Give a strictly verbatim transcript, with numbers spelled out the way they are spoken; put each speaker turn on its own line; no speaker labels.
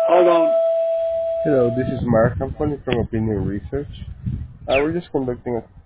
Hold on.
Hello, this is Mark. I'm calling from Opinion Research. Uh, we're just conducting a